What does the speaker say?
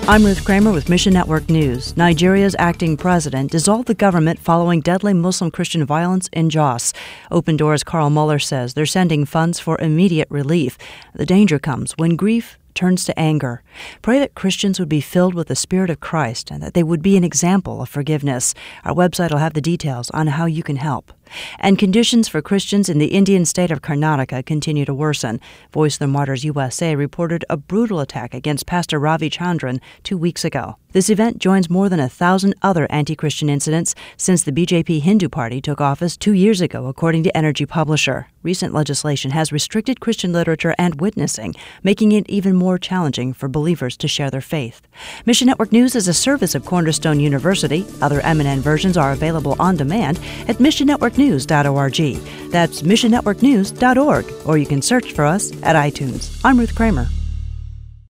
I'm Ruth Kramer with Mission Network News. Nigeria's acting president dissolved the government following deadly Muslim-Christian violence in Jos. Open Doors' Carl Muller says they're sending funds for immediate relief. The danger comes when grief turns to anger. Pray that Christians would be filled with the Spirit of Christ and that they would be an example of forgiveness. Our website will have the details on how you can help. And conditions for Christians in the Indian state of Karnataka continue to worsen. Voice of the Martyrs USA reported a brutal attack against Pastor Ravi Chandran 2 weeks ago. This event joins more than 1,000 other anti-Christian incidents since the BJP Hindu Party took office 2 years ago, according to Energy Publisher. Recent legislation has restricted Christian literature and witnessing, making it even more challenging for believers to share their faith. Mission Network News is a service of Cornerstone University. Other MNN versions are available on demand at missionnetworknews.org. That's missionnetworknews.org, or you can search for us at iTunes. I'm Ruth Kramer.